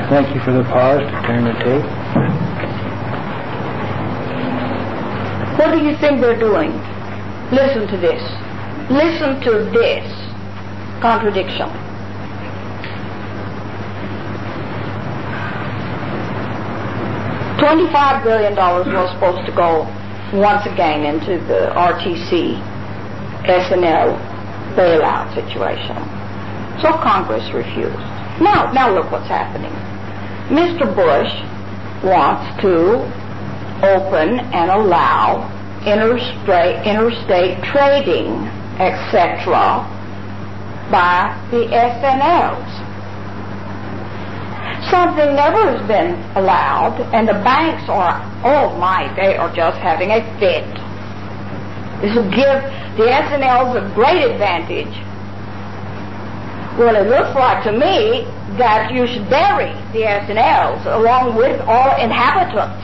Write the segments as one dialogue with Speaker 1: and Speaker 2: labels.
Speaker 1: Thank you for the pause to turn the tape.
Speaker 2: What do you think they're doing? Listen to this. Listen to this contradiction. $25 billion was supposed to go once again into the RTC S&L bailout situation. So Congress refused. Now look what's happening. Mr. Bush wants to open and allow interstate trading, etc., by the S&Ls. Something never has been allowed, and the banks are, they are just having a fit. This will give the S&Ls a great advantage. Well, it looks like to me that you should bury the S&Ls along with all inhabitants.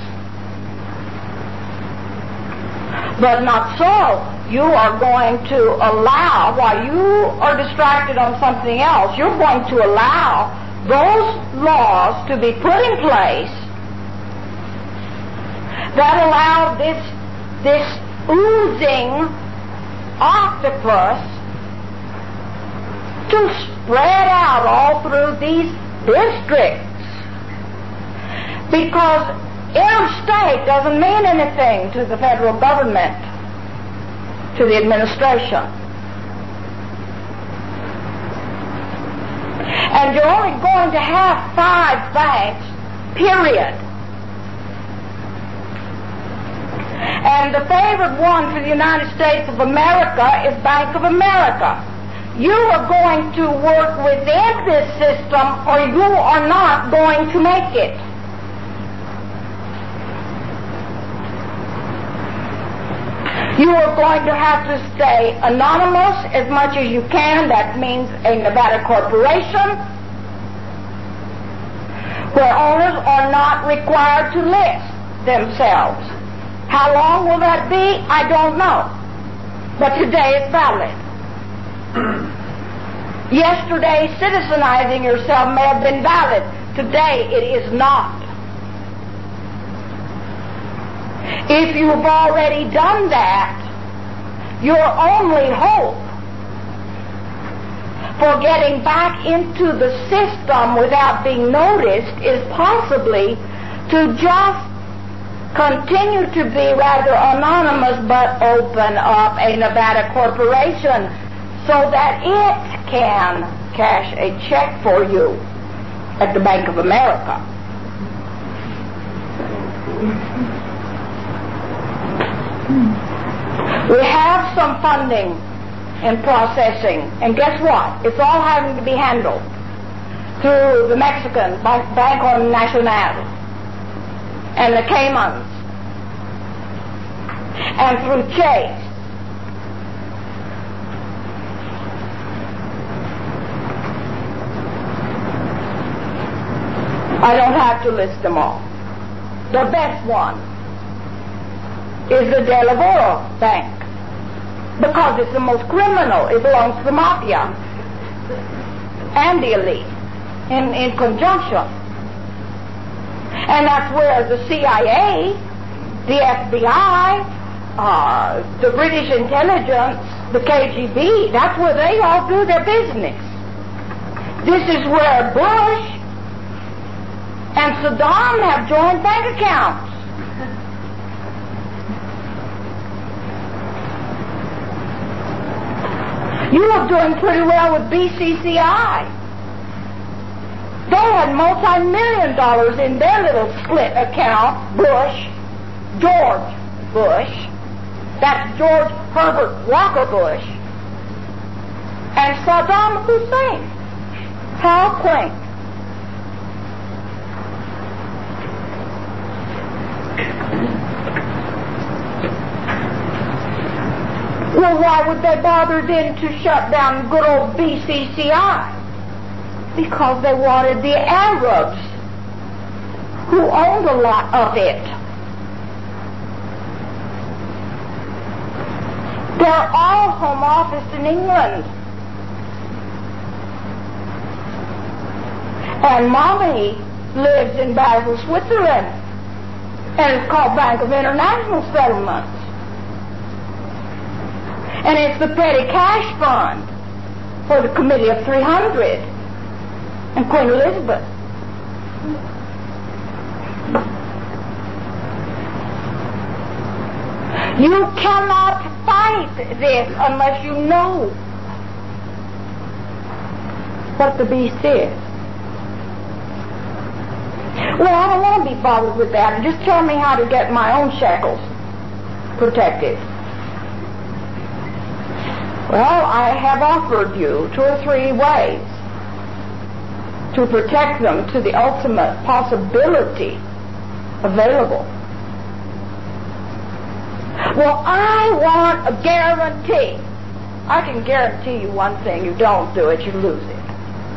Speaker 2: But not so. You are going to allow, while you are distracted on something else, you're going to allow those laws to be put in place that allow this oozing octopus to spread out all through these districts. Because interstate doesn't mean anything to the federal government, to the administration. And you're only going to have 5 banks, period. And the favored one for the United States of America is Bank of America. You are going to work within this system or you are not going to make it. You are going to have to stay anonymous as much as you can. That means a Nevada corporation where owners are not required to list themselves. How long will that be? I don't know. But today it's valid. Yesterday, citizenizing yourself may have been valid. Today it is not. If you've already done that, your only hope for getting back into the system without being noticed is possibly to just continue to be rather anonymous but open up a Nevada corporation so that it can cash a check for you at the Bank of America. We have some funding and processing, and guess what? It's all having to be handled through the Mexican Banco Nacional and the Caymans and through Chase. I don't have to list them all. The best one is the De La Oro Bank, because it's the most criminal. It belongs to the mafia and the elite in conjunction. And that's where the CIA, the FBI, the British intelligence, the KGB, that's where they all do their business. This is where Bush and Saddam have joint bank accounts. You are doing pretty well with BCCI. They had multi-million dollars in their little split account. George Bush, that's George Herbert Walker Bush, and Saddam Hussein. How quaint. Well, why would they bother then to shut down good old BCCI? Because they wanted the Arabs, who owned a lot of it. They're all home office in England. And Mommy lives in Basel, Switzerland, and it's called Bank of International Settlements. And it's the petty cash fund for the Committee of 300 and Queen Elizabeth. You cannot fight this unless you know what the beast is. Well, I don't want to be bothered with that. Just tell me how to get my own shackles protected. Well, I have offered you 2 or 3 ways to protect them to the ultimate possibility available. Well, I want a guarantee. I can guarantee you one thing: you don't do it, you lose it.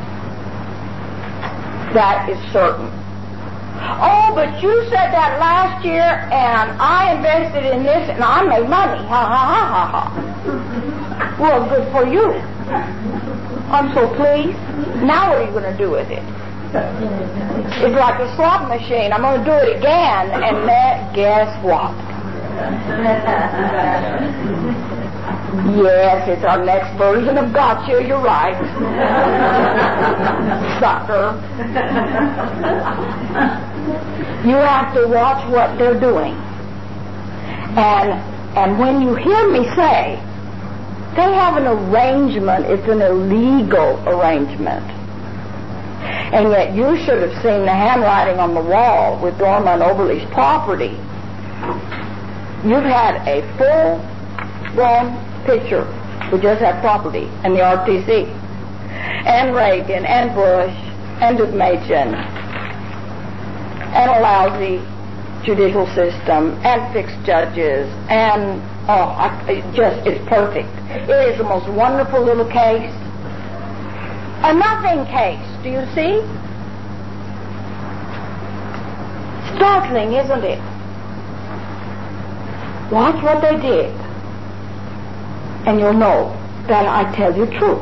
Speaker 2: That is certain. Oh, but you said that last year, and I invested in this, and I made money. Ha, ha, ha, ha, ha. Well, good for you. I'm so pleased. Now what are you going to do with it? It's like a slot machine. I'm going to do it again, and then guess what? Yes, it's our next version of gotcha. You're right. Sucker. You have to watch what they're doing. And when you hear me say they have an arrangement, it's an illegal arrangement. And yet you should have seen the handwriting on the wall with Dorma and Oberle's property. You've had a full-blown picture with just that property and the RTC and Reagan and Bush and Deukmejian and a lousy judicial system and fixed judges and it's perfect. It is the most wonderful little case. A nothing case, do you see? Startling, isn't it? Watch what they did, and you'll know that I tell you truth.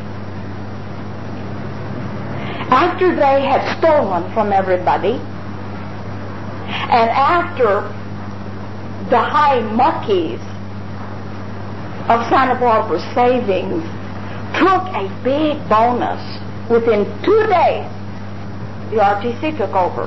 Speaker 2: After they had stolen from everybody, and after the high muckies of Santa Barbara Savings took a big bonus, within 2 days, the RTC took over.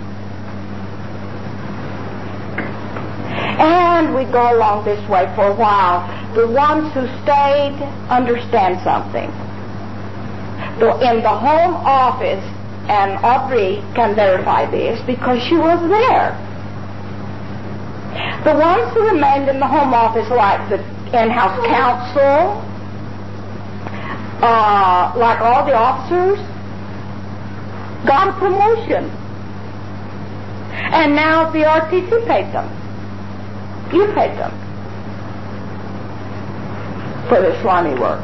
Speaker 2: And we go along this way for a while. The ones who stayed understand something. In the home office, and Audrey can verify this because she was there. The ones who remained in the home office, like the in-house counsel, like all the officers, got a promotion. And now the RTC paid them. You paid them for their slimy work.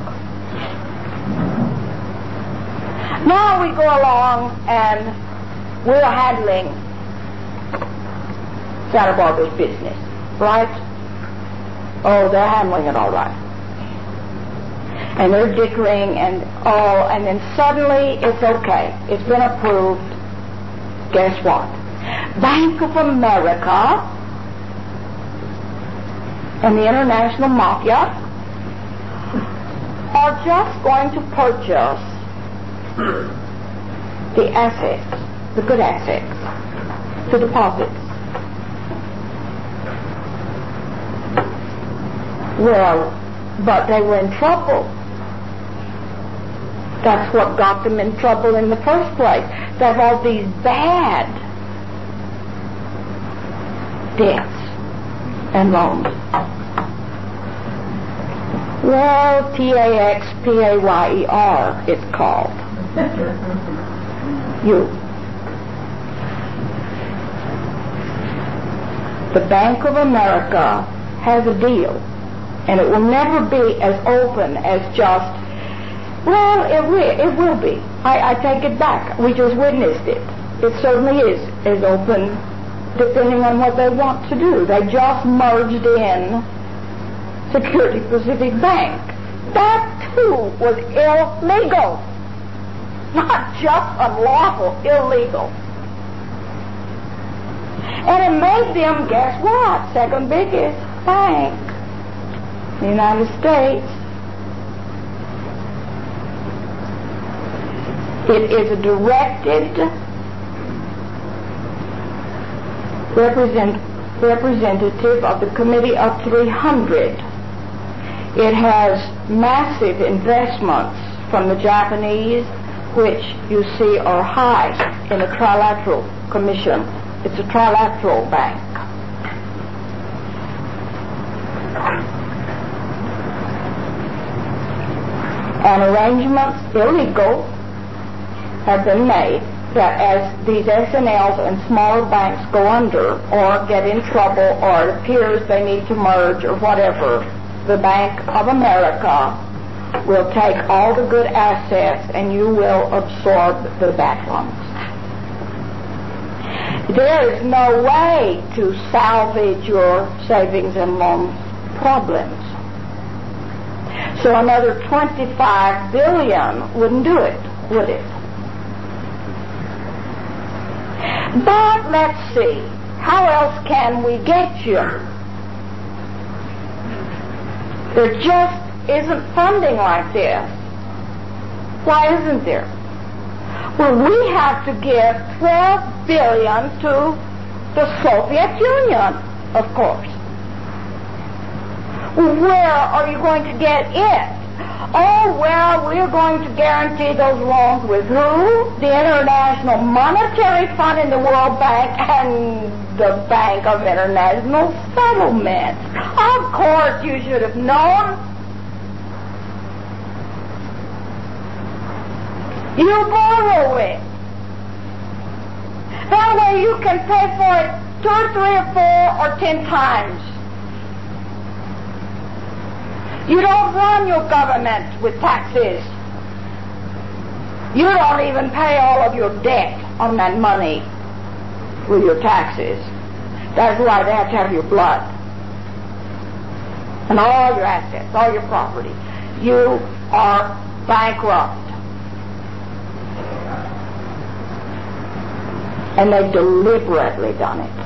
Speaker 2: Now we go along and we're handling Santa Barbara's business, right? Oh, they're handling it all right. And they're dickering and then suddenly it's okay. It's been approved. Guess what? Bank of America and the international mafia are just going to purchase the assets, the good assets, the deposits. Well, but they were in trouble. That's what got them in trouble in the first place. They have all these bad debts and loans. Well, TAXPAYER it's called. You. The Bank of America has a deal, and it will never be as open as just, well, it will be. I take it back. We just witnessed it. It certainly is as open, depending on what they want to do. They just merged in Security Pacific Bank. That, too, was illegal. Not just unlawful, illegal. And it made them, guess what, second biggest bank in the United States. It is a directed representative of the Committee of 300. It has massive investments from the Japanese, which you see are high in a trilateral commission. It's a trilateral bank. And arrangements, illegal, have been made that as these SNLs and smaller banks go under or get in trouble or it appears they need to merge or whatever, the Bank of America will take all the good assets and you will absorb the bad ones. There is no way to salvage your savings and loan problems. So another $25 billion wouldn't do it, would it? But let's see, how else can we get you? There just isn't funding like this. Why isn't there? Well, we have to give $12 billion to the Soviet Union, of course. Where are you going to get it? Oh, well, we're going to guarantee those loans with who? The International Monetary Fund and the World Bank and the Bank of International Settlements. Of course, you should have known. You borrow it. That way you can pay for it 2 or 3 or 4 or 10 times. You don't run your government with taxes. You don't even pay all of your debt on that money with your taxes. That's why they have to have your blood. And all your assets, all your property. You are bankrupt. And they've deliberately done it.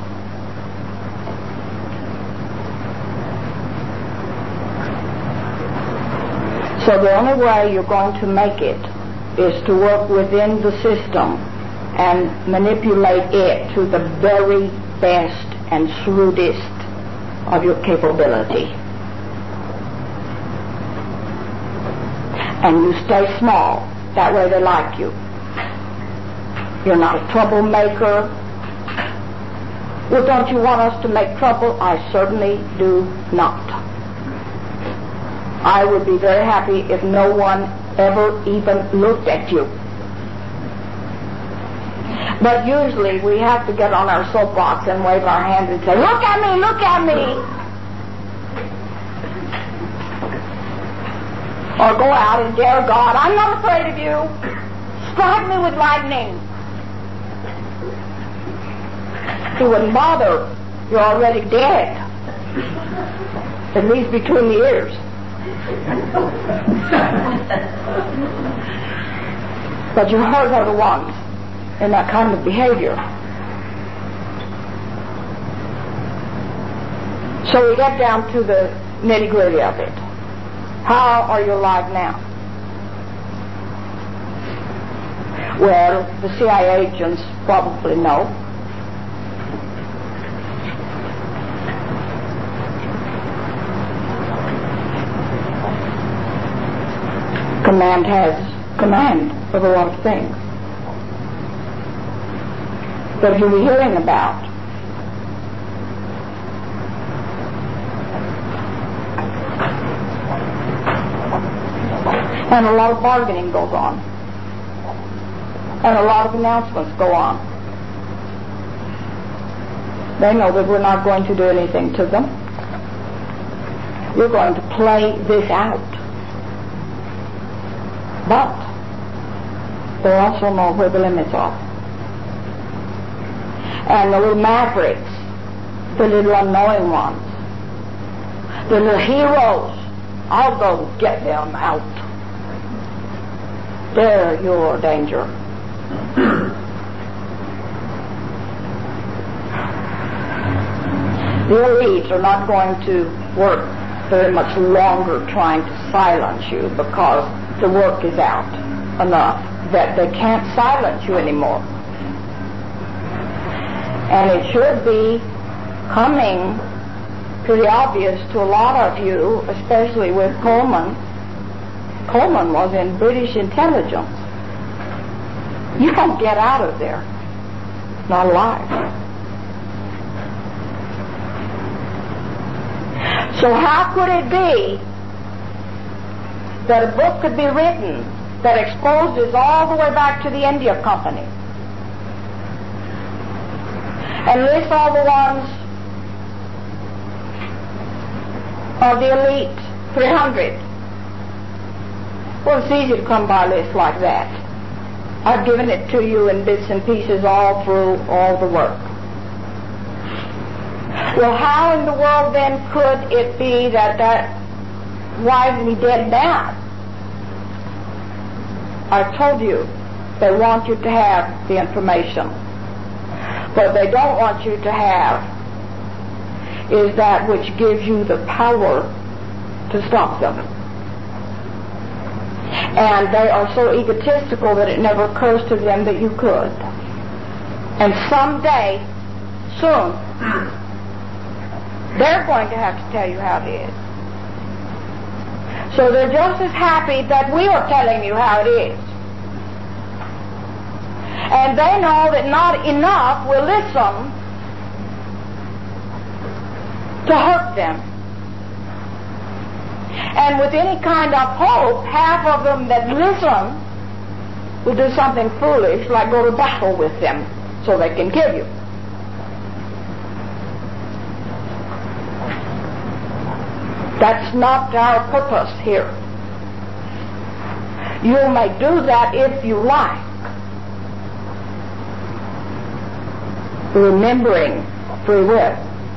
Speaker 2: So the only way you're going to make it is to work within the system and manipulate it to the very best and shrewdest of your capability. And you stay small. That way they like you. You're not a troublemaker. Well, don't you want us to make trouble? I certainly do not. I would be very happy if no one ever even looked at you. But usually we have to get on our soapbox and wave our hands and say, look at me, look at me. Or go out and dare God, I'm not afraid of you. Strike me with lightning. He wouldn't bother. You're already dead. At least between the ears. But your heart are the ones in that kind of behavior. So we get down to the nitty-gritty of it. How are you alive now? Well, the CIA agents probably know. Command has command of a lot of things that you'll be hearing about. And a lot of bargaining goes on. And a lot of announcements go on. They know that we're not going to do anything to them. We're going to play this out. But they also know where the limits are. And the little mavericks, the little unknowing ones, the little heroes, I'll go get them out. They're your danger. The elites are not going to work very much longer trying to silence you, because the work is out enough that they can't silence you anymore. And it should be coming pretty obvious to a lot of you, especially with Coleman. Coleman was in British intelligence. You can't get out of there, not alive. So how could it be that a book could be written that exposes all the way back to the India Company and lists all the ones of the elite 300? Well, it's easy to come by a list like that. I've given it to you in bits and pieces all through all the work. Well, how in the world then could it be that why is he dead now? I told you they want you to have the information. What they don't want you to have is that which gives you the power to stop them. And they are so egotistical that it never occurs to them that you could. And someday, soon, they're going to have to tell you how it is. So they're just as happy that we are telling you how it is. And they know that not enough will listen to hurt them. And with any kind of hope, half of them that listen will do something foolish, like go to battle with them so they can kill you. That's not our purpose here. You may do that if you like, remembering free will.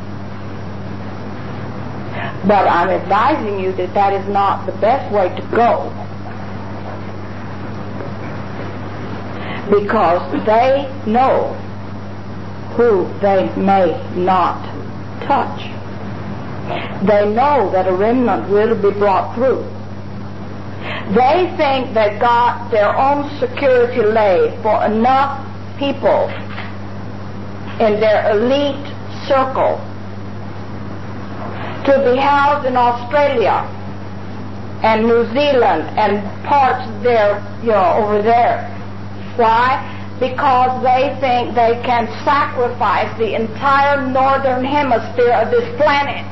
Speaker 2: But I'm advising you that that is not the best way to go, because they know who they may not touch. They know that a remnant will be brought through. They think they've got their own security laid for enough people in their elite circle to be housed in Australia and New Zealand and parts there, over there. Why? Because they think they can sacrifice the entire northern hemisphere of this planet.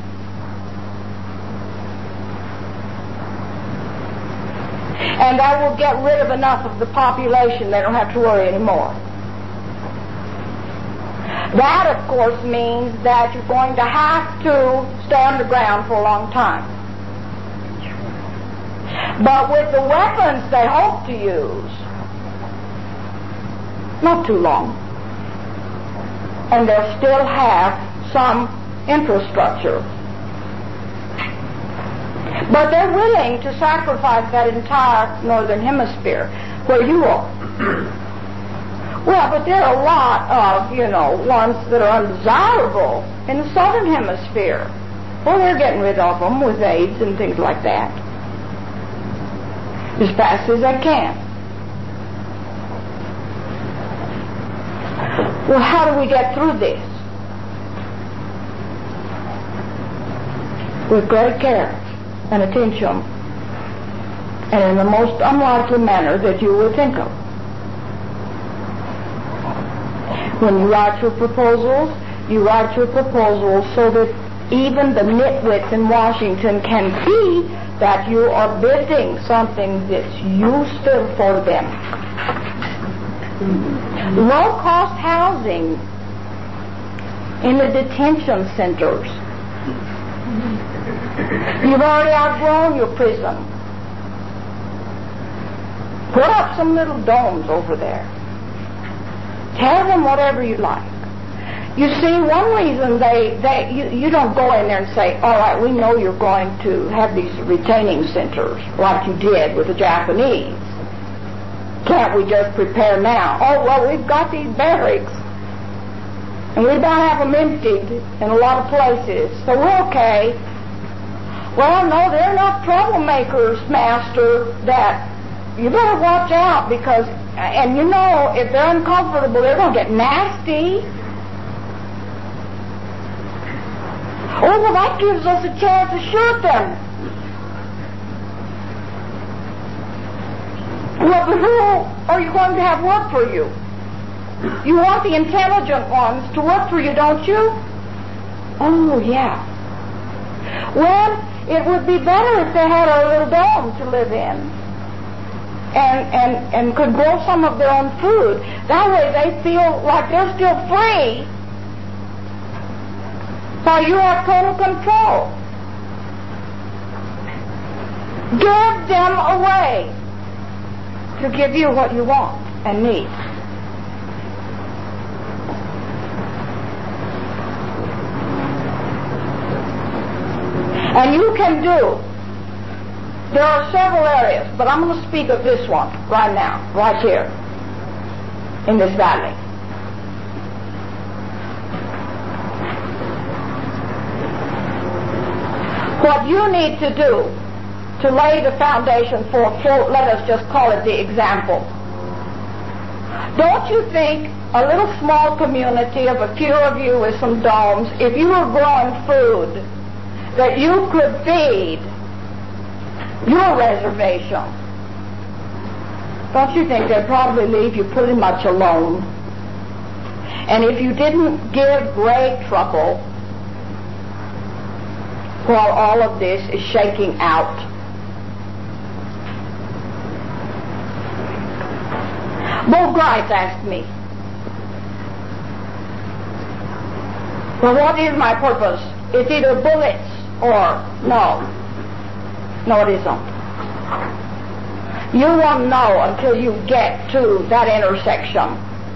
Speaker 2: And that will get rid of enough of the population they don't have to worry anymore. That, of course, means that you're going to have to stay underground for a long time. But with the weapons they hope to use, not too long. And they'll still have some infrastructure. But they're willing to sacrifice that entire northern hemisphere where you are. Well, but there are a lot of, ones that are undesirable in the southern hemisphere. Well, they're getting rid of them with AIDS and things like that as fast as they can. Well, how do we get through this? With great care and attention, and in the most unlikely manner that you will think of. When you write your proposals so that even the nitwits in Washington can see that you are building something that's useful for them. Low-cost housing in the detention centers. You've already outgrown your prison. Put up some little domes over there. Tell them whatever you like. You see, one reason you don't go in there and say, all right, we know you're going to have these retaining centers like you did with the Japanese. Can't we just prepare now? Oh, well, we've got these barracks. And we about have them emptied in a lot of places. So we're okay. Well, no, they're enough troublemakers, Master, that you better watch out because, and you know, if they're uncomfortable, they're going to get nasty. Oh, well, that gives us a chance to shoot them. Well, but who are you going to have work for you? You want the intelligent ones to work for you, don't you? Oh, yeah. Well, it would be better if they had a little dome to live in and could grow some of their own food. That way they feel like they're still free while you have total control. Give them away to give you what you want and need. And you can do. There are several areas, but I'm going to speak of this one right now, right here, in this valley. What you need to do to lay the foundation for, let us just call it the example. Don't you think a little small community of a few of you with some domes, if you were growing food that you could feed your reservation, don't you think they'd probably leave you pretty much alone? And if you didn't give great trouble while all of this is shaking out, Bo Grice asked me, well, what is my purpose? It's either bullets or no. No, it isn't. You won't know until you get to that intersection,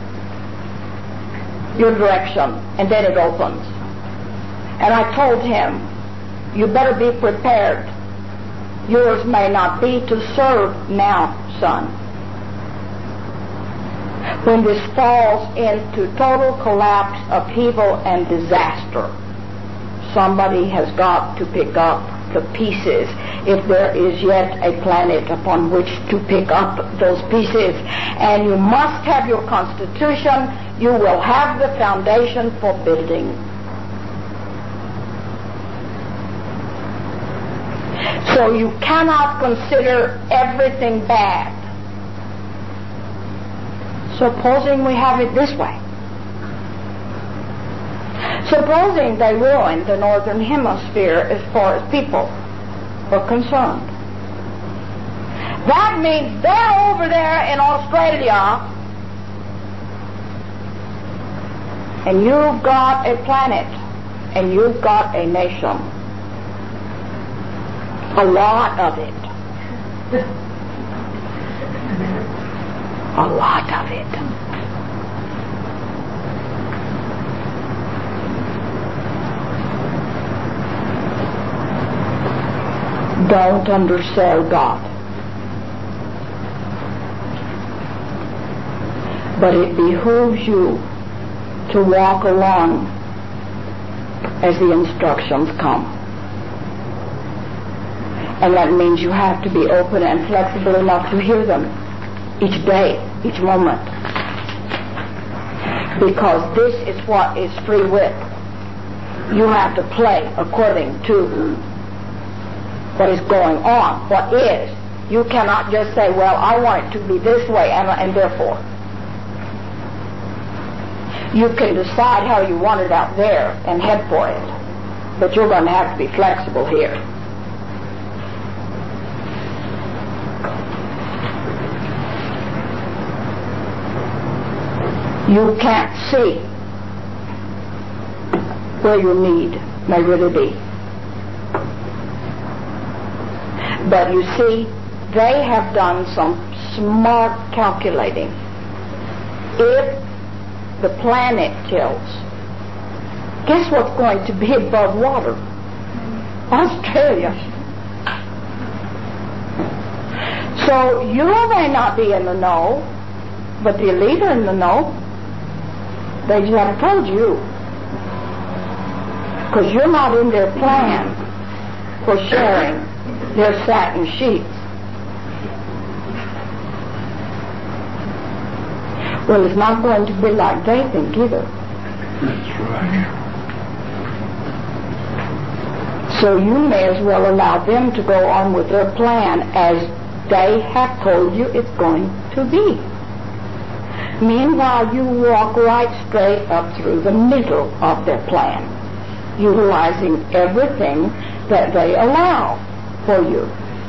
Speaker 2: your direction, and then it opens. And I told him, you better be prepared. Yours may not be to serve now, son. When this falls into total collapse, upheaval, and disaster, somebody has got to pick up the pieces, if there is yet a planet upon which to pick up those pieces. And you must have your constitution. You will have the foundation for building. So you cannot consider everything bad. Supposing we have it this way. Supposing they ruined the northern hemisphere as far as people are concerned. That means they're over there in Australia and you've got a planet and you've got a nation. A lot of it. A lot of it. Don't undersell God. But it behooves you to walk along as the instructions come. And that means you have to be open and flexible enough to hear them each day, each moment. Because this is what is free will. You have to play according to what is going on, what is. You cannot just say, well, I want it to be this way, and therefore. You can decide how you want it out there and head for it. But you're going to have to be flexible here. You can't see where your need may really be. But you see, they have done some smart calculating. If the planet tilts, guess what's going to be above water? Australia. So you may not be in the know, but the elite are in the know. They just haven't told you. Because you're not in their plan for sharing their satin sheets. Well, it's not going to be like they think either.
Speaker 1: That's right.
Speaker 2: So you may as well allow them to go on with their plan as they have told you it's going to be. Meanwhile, you walk right straight up through the middle of their plan, utilizing everything that they allow for you.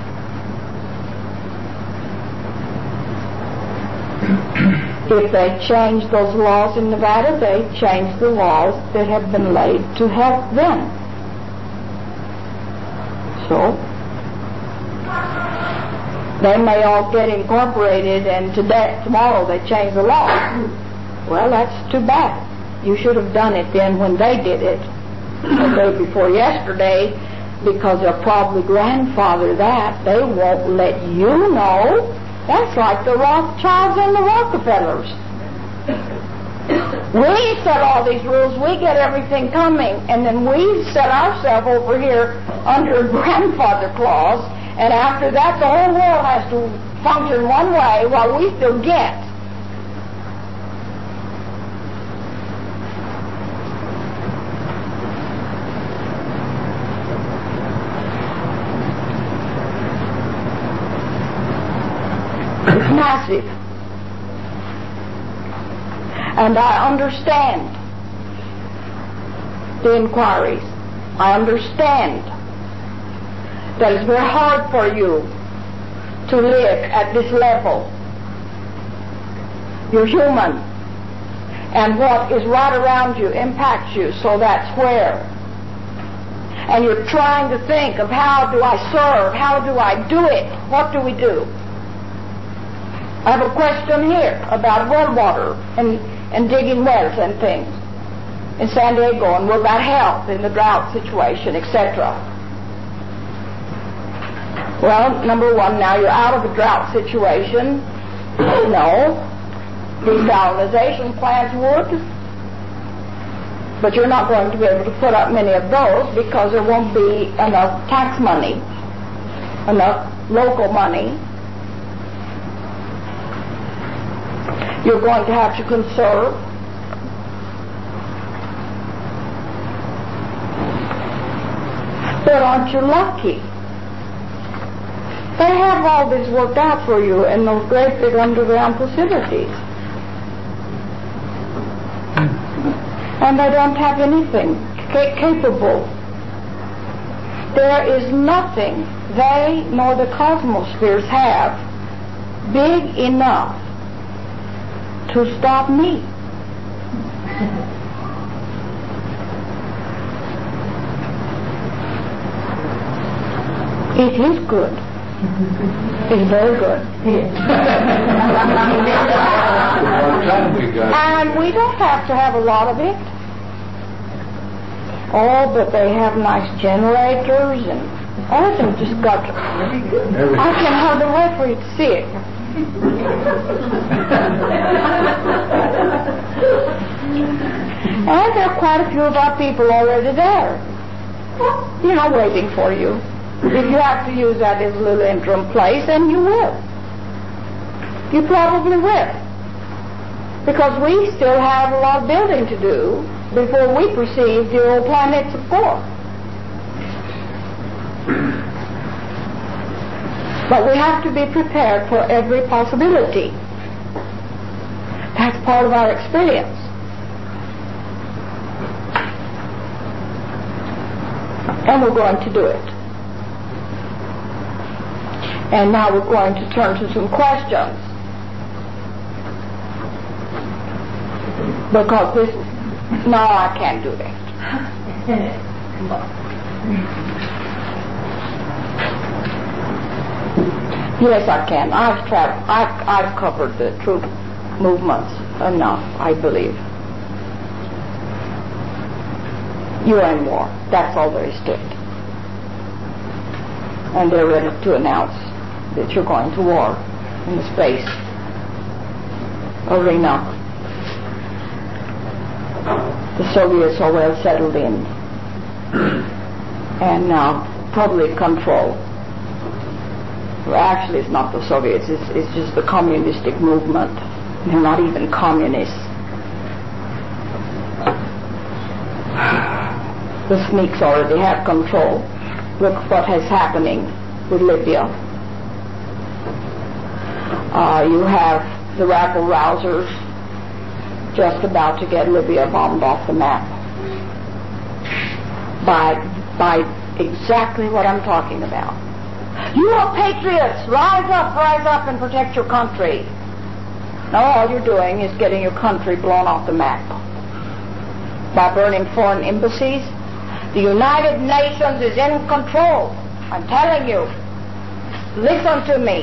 Speaker 2: If they change those laws in Nevada, they change the laws that have been laid to help them. So, they may all get incorporated and tomorrow they change the law. Well, that's too bad. You should have done it then when they did it, the day before yesterday, because they'll probably grandfather that. They won't let you know. That's like the Rothschilds and the Rockefellers. We set all these rules, we get everything coming, and then we set ourselves over here under grandfather clause, and after that the whole world has to function one way while we still get. It's massive. And I understand the inquiries. I understand that it's very hard for you to live at this level. You're human. And what is right around you impacts you, so that's where. And you're trying to think of how do I serve? How do I do it? What do we do? I have a question here about well water and digging wells and things in San Diego, and will that help in the drought situation, etc.? Well, number one, now you're out of the drought situation. No. Desalinization plants would. But you're not going to be able to put up many of those because there won't be enough tax money, enough local money. You're going to have to conserve. But aren't you lucky? They have all this worked out for you in those great big underground facilities. And they don't have anything capable. There is nothing they nor the cosmospheres have big enough to stop me. It is good. It's very good. And we don't have to have a lot of it. Oh, but they have nice generators and all of them just got to... I can hardly wait for you to see it. And there are quite a few of our people already there. You know, waiting for you. If you have to use that as a little interim place, then you will. You probably will. Because we still have a lot of building to do before we perceive the old planets of course. But we have to be prepared for every possibility. That's part of our experience. And we're going to do it. And now we're going to turn to some questions. Because this... No, I can't do that. Yes, I can. I've covered the troop movements enough, I believe. You're in war. That's all there is to it. And they're ready to announce that you're going to war in the space arena. The Soviets are well settled in and now totally control. Well, actually, it's not the Soviets, it's just the communistic movement. They're not even communists. The sneaks already have control. Look what is happening with Libya. You have the rabble-rousers just about to get Libya bombed off the map by exactly what I'm talking about. You are patriots! Rise up and protect your country. Now all you're doing is getting your country blown off the map by burning foreign embassies. The United Nations is in control. I'm telling you. Listen to me.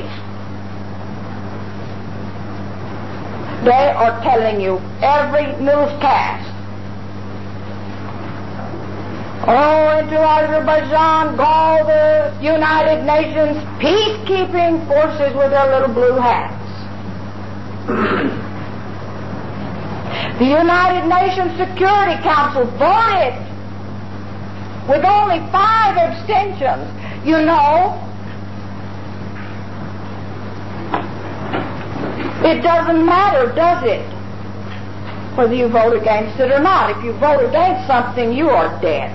Speaker 2: They are telling you every newscast. Oh, into Azerbaijan go the United Nations peacekeeping forces with their little blue hats. The United Nations Security Council voted with only 5 abstentions. You know, it doesn't matter, does it? Whether you vote against it or not. If you vote against something, you are dead.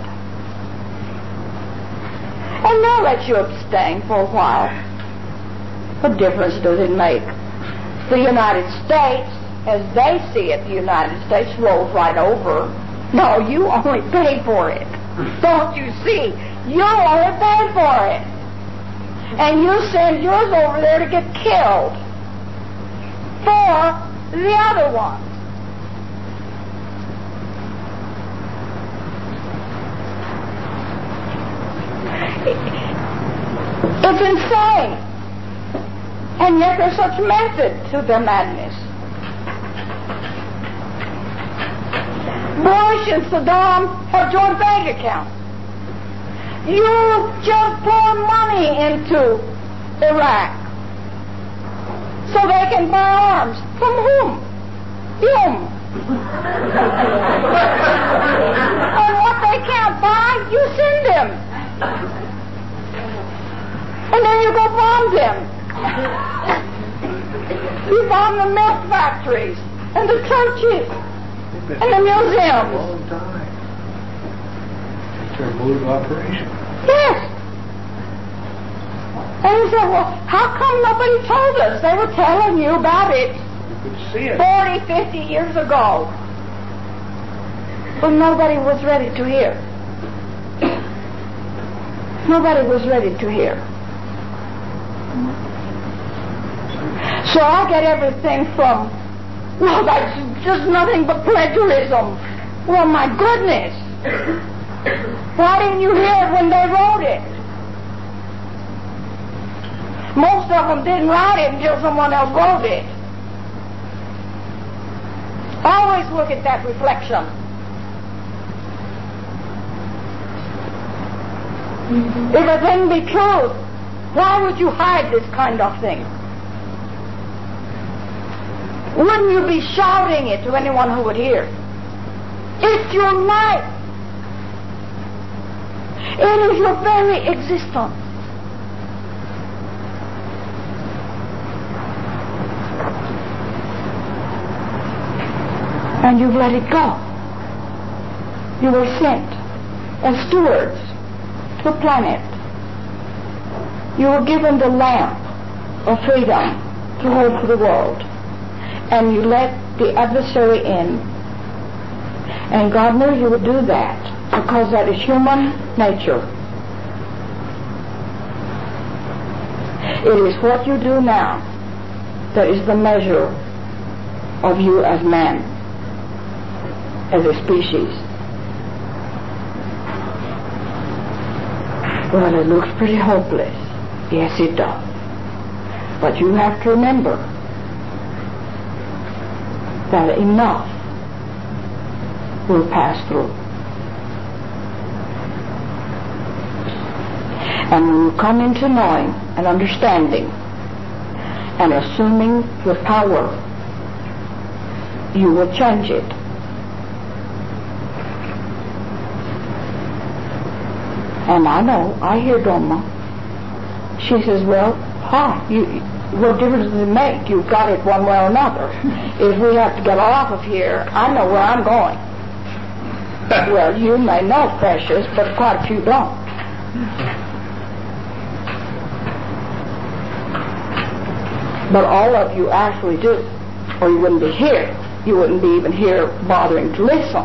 Speaker 2: And they'll let you abstain for a while. What difference does it make? The United States, as they see it, the United States rolls right over. No, you only pay for it. Don't you see? You only pay for it. And you send yours over there to get killed for the other ones. It's insane. And yet there's such method to their madness. Bush and Saddam have joint bank accounts. You just pour money into Iraq so they can buy arms. From whom? You. And what they can't buy, you send them. And then you go bomb them. You bomb the milk factories and the churches and the museums.
Speaker 1: All the time. It's their mode of operation.
Speaker 2: Yes. And you say, well, how come nobody told us? They were telling you about it
Speaker 1: You could see it.
Speaker 2: 40, 50 years ago. But nobody was ready to hear. Nobody was ready to hear. So I get everything from, well, that's just nothing but plagiarism. Well, my goodness. Why didn't you hear it when they wrote it? Most of them didn't write it until someone else wrote it. Always look at that reflection. If a thing be true, why would you hide this kind of thing? Wouldn't you be shouting it to anyone who would hear? It's your life. It is your very existence. And you've let it go. You were sent as stewards to the planet. You were given the lamp of freedom to hold for the world. And you let the adversary in. And God knew you would do that because that is human nature. It is what you do now that is the measure of you as man, as a species. Well, it looks pretty hopeless. Yes, it does. But you have to remember that enough will pass through. And when you come into knowing and understanding and assuming the power, you will change it. And I know, I hear Doma. She says, well, what difference does it make? You've got it one way or another. If we have to get off of here, I know where I'm going. Well, you may know, precious, but quite a few don't. But all of you actually do, or you wouldn't be here. You wouldn't be even here bothering to listen.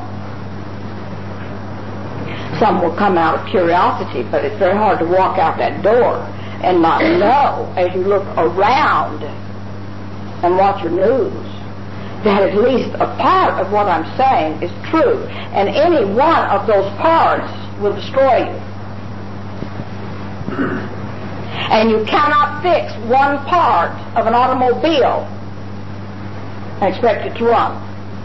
Speaker 2: Some will come out of curiosity, but it's very hard to walk out that door and not know, as you look around and watch your news, that at least a part of what I'm saying is true, and any one of those parts will destroy you. And you cannot fix one part of an automobile and expect it to run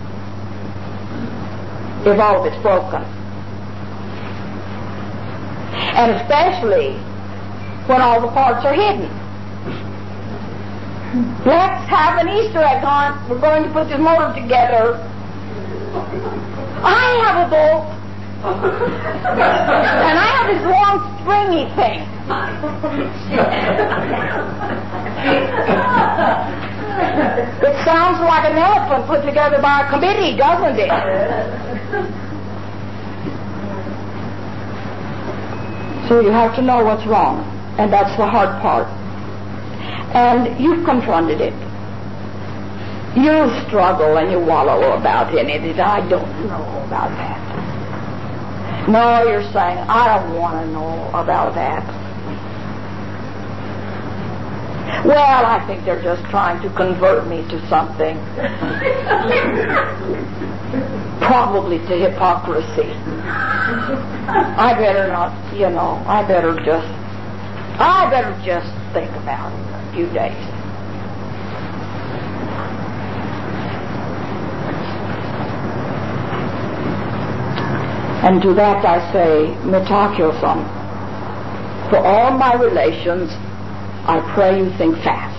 Speaker 2: if all of it's broken. And especially when all the parts are hidden. Let's have an Easter egg hunt. We're going to put this motor together. I have a bolt. And I have this long stringy thing. It sounds like an elephant put together by a committee, doesn't it? So you have to know what's wrong, and that's the hard part. And you've confronted it. You struggle and you wallow about it. I don't know about that. No, you're saying, I don't want to know about that. Well, I think they're just trying to convert me to something. Probably to hypocrisy. I better not, I better just think about it a few days. And to that I say, Metakyosam, for all my relations, I pray you think fast.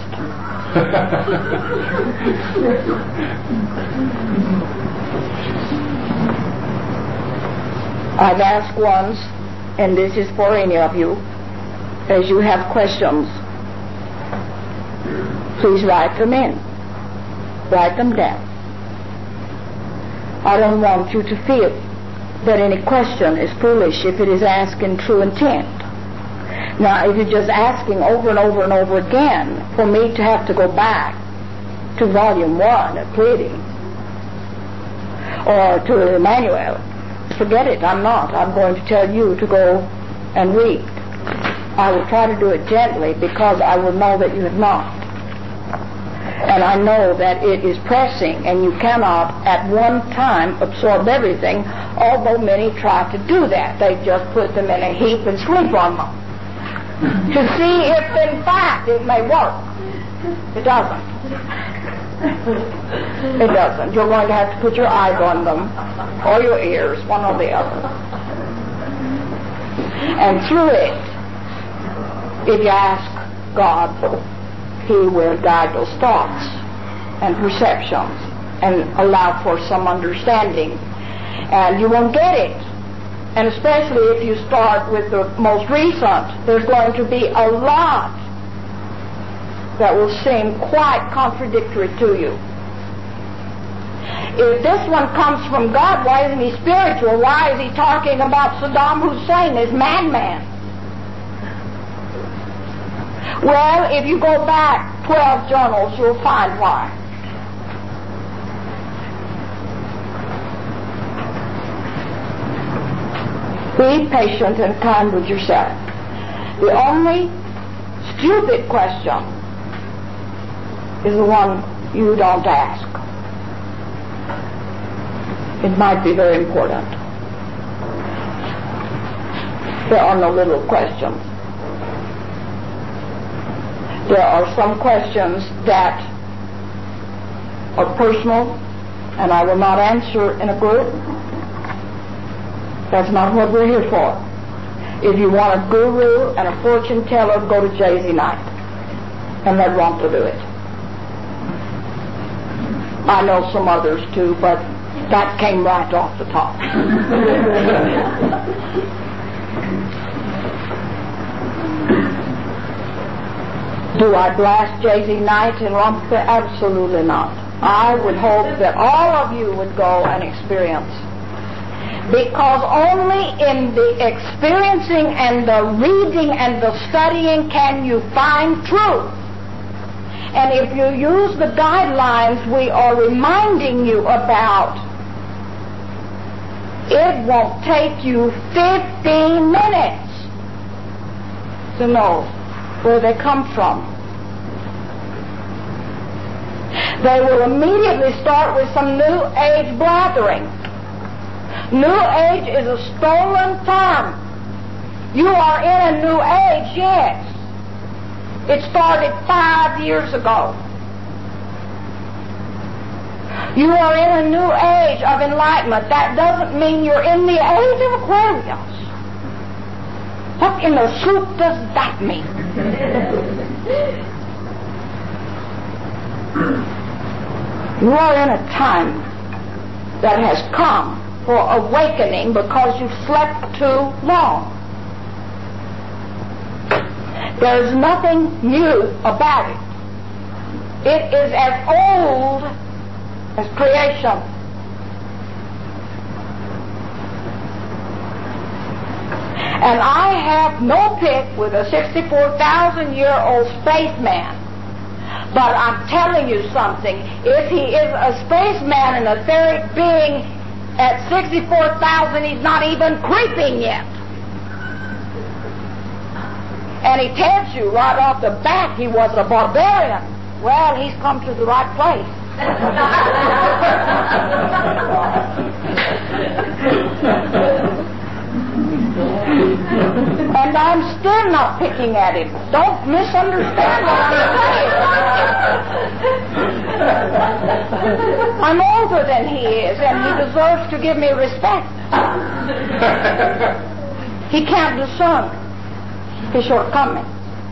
Speaker 2: I've asked once, and this is for any of you, as you have questions, please write them in. Write them down. I don't want you to feel that any question is foolish if it is asked in true intent. Now, if you're just asking over and over and over again for me to have to go back to volume 1 of pleading or to Emmanuel, forget it. I'm not. I'm going to tell you to go and read. I will try to do it gently because I will know that you have not. And I know that it is pressing and you cannot at one time absorb everything, although many try to do that. They just put them in a heap and sleep on them to see if in fact it may work. It doesn't. It doesn't. You're going to have to put your eyes on them or your ears, one or the other. And through it, if you ask God, He will guide those thoughts and perceptions and allow for some understanding. And you won't get it. And especially if you start with the most recent, there's going to be a lot that will seem quite contradictory to you. If this one comes from God, why isn't He spiritual? Why is He talking about Saddam Hussein as madman? Well, if you go back 12 journals, you'll find why. Be patient and kind with yourself. The only stupid question is the one you don't ask. It might be very important. There are no little questions. There are some questions that are personal, and I will not answer in a group. That's not what we're here for. If you want a guru and a fortune teller, go to J.Z. Knight and let Ronta do it. I know some others too, but that came right off the top. Do I blast J.Z. Knight in Rump? Absolutely not. I would hope that all of you would go and experience. Because only in the experiencing and the reading and the studying can you find truth. And if you use the guidelines we are reminding you about, it won't take you 15 minutes to know where they come from. They will immediately start with some New Age blathering. New Age is a stolen term. You are in a New Age, yes. It started 5 years ago. You are in a new age of enlightenment. That doesn't mean you're in the age of Aquarius. What in the soup does that mean? You are in a time that has come for awakening because you slept too long. There's nothing new about it. It is as old as creation. And I have no pick with a 64,000-year-old spaceman. But I'm telling you something. If he is a spaceman and a etheric being at 64,000, he's not even creeping yet. And he tells you right off the bat he was a barbarian. Well, he's come to the right place. And I'm still not picking at him. Don't misunderstand what I'm saying. I'm older than he is, and he deserves to give me respect. He can't discern his shortcomings.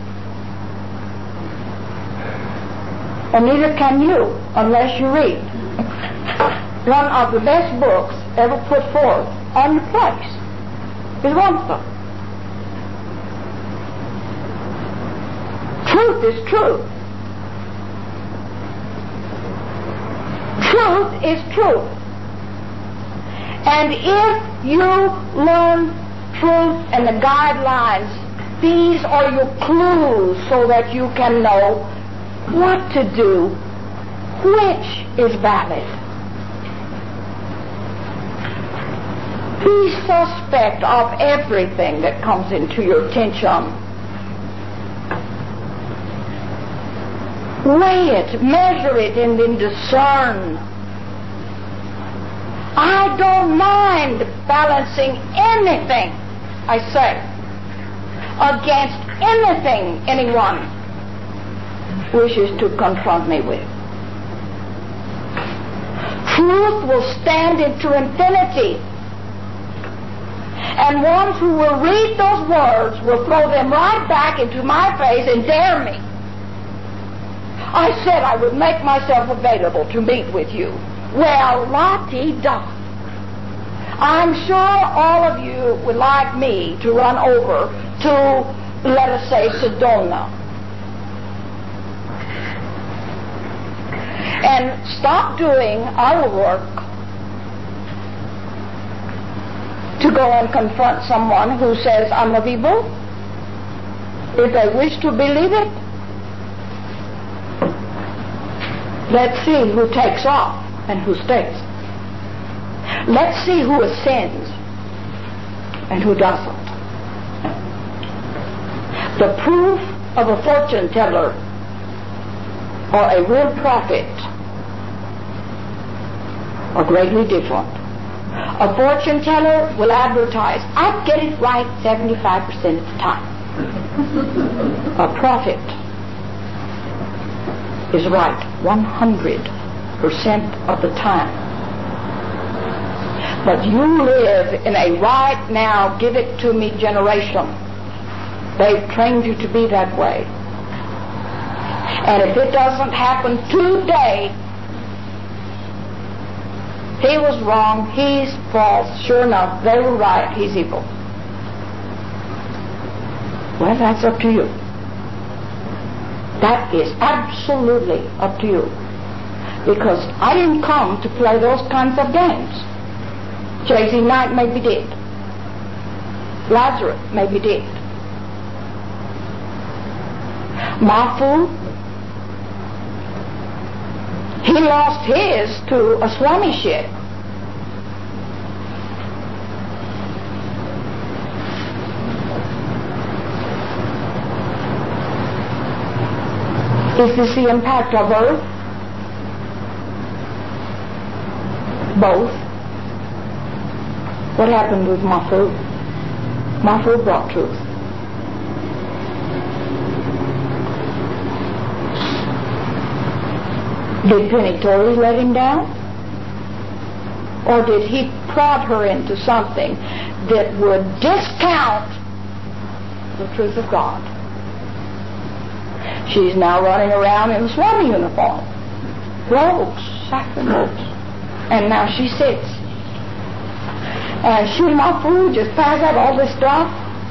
Speaker 2: And neither can you unless you read one of the best books ever put forth on your place. Is Rumsfeld. Truth is truth. Truth is truth. And if you learn truth and the guidelines, these are your clues so that you can know what to do, which is valid. Be suspect of everything that comes into your attention. Weigh it, measure it, and then discern. I don't mind balancing anything I say against anything anyone wishes to confront me with. Truth will stand into infinity. And ones who will read those words will throw them right back into my face and dare me. I said I would make myself available to meet with you. Well, la-ti-da. I'm sure all of you would like me to run over to, let us say, Sedona. And stop doing our work to go and confront someone who says, I'm of evil, if they wish to believe it. Let's see who takes off and who stays. Let's see who ascends and who doesn't. The proof of a fortune teller or a real prophet are greatly different. A fortune teller will advertise, I get it right 75% of the time. A prophet is right 100% of the time. But you live in a right now, give it to me generation. They've trained you to be that way. And if it doesn't happen today, he was wrong, he's false, sure enough, they were right, he's evil. Well, that's up to you. That is absolutely up to you. Because I didn't come to play those kinds of games. J.Z. Knight maybe did. Lazarus maybe did. Mafu, he lost his to a Swami ship. Is this the impact of earth? Both. What happened with Mafu? Mafu brought truth. Did Penny Torrey let him down? Or did he prod her into something that would discount the truth of God? She's now running around in a Swami uniform. Robes, saffron robes. And now she sits. And Sri Mafu just passes out all this stuff.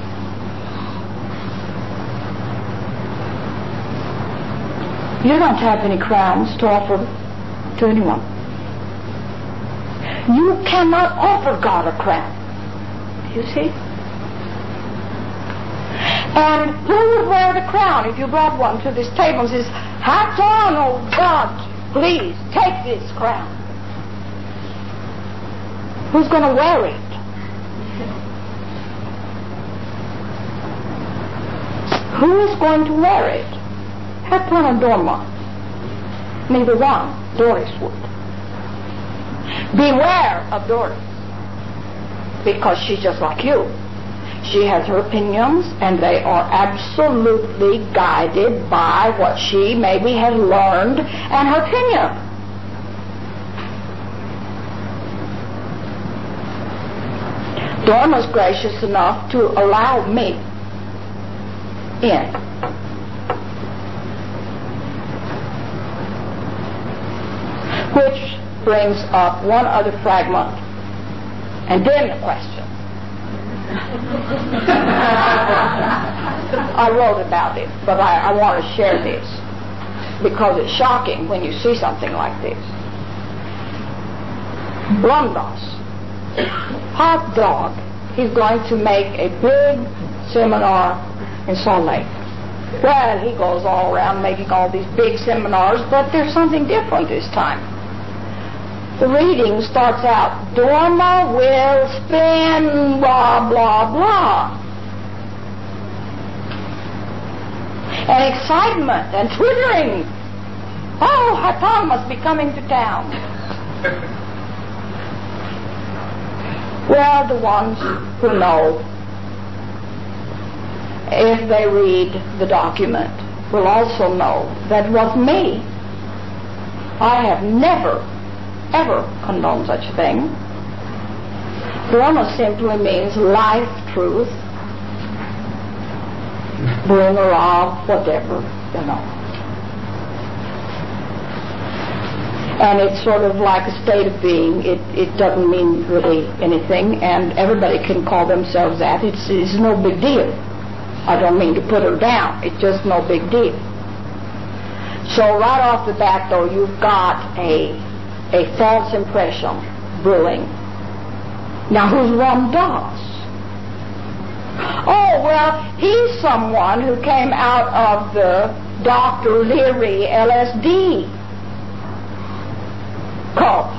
Speaker 2: You don't have any crowns to offer to anyone. You cannot offer God a crown. You see? And who would wear the crown if you brought one to this table and says, hats on, oh God, please take this crown? Who's going to wear it? Who is going to wear it? Hepburn or Dorma? Neither one. Doris would. Beware of Doris. Because she's just like you. She has her opinions, and they are absolutely guided by what she maybe has learned and her opinion. Dawn was gracious enough to allow me in. Which brings up one other fragment, and then the question. I wrote about it, but I want to share this because it's shocking when you see something like this. Ram Dass, hot dog, he's going to make a big seminar in Salt Lake. Well, he goes all around making all these big seminars, but there's something different this time. The reading starts out, Dharma will spin, blah, blah, blah. And excitement and twittering. Oh, Hatan must be coming to town. Well, the ones who know, if they read the document, will also know that it was me. I have never ever condone such a thing. Dharma simply means life, truth, bringer of whatever, you know. And it's sort of like a state of being. It doesn't mean really anything, and everybody can call themselves that. It's no big deal. I don't mean to put her down. It's just no big deal. So right off the bat, though, you've got a false impression brewing. Now, who's Ram Dass? Oh, well, he's someone who came out of the Dr. Leary LSD cult.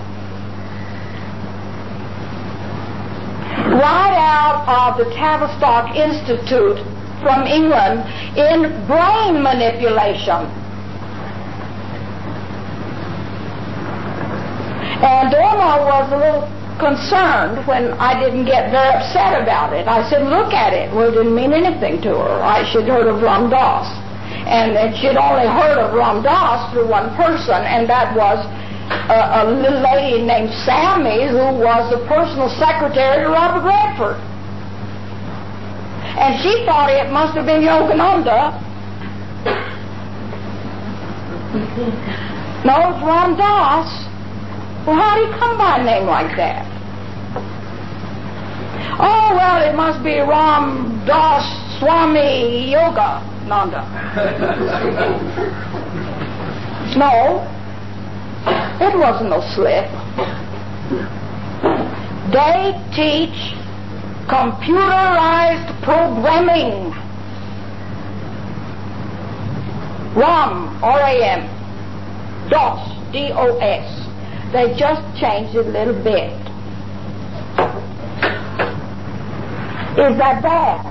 Speaker 2: Right out of the Tavistock Institute from England in brain manipulation. And Dharma was a little concerned when I didn't get very upset about it. I said, look at it. Well, it didn't mean anything to her. She'd heard of Ram Dass. And she'd only heard of Ram Dass through one person, and that was a little lady named Sammy, who was the personal secretary to Robert Redford. And she thought it must have been Yogananda. No, it's Ram Dass. Well, how did he come by a name like that? Oh, well, it must be Ram Dass Swami Yoga Nanda. No, it was no slip. They teach computerized programming. RAM, RAM, DOS, DOS. They just changed it a little bit. Is that bad?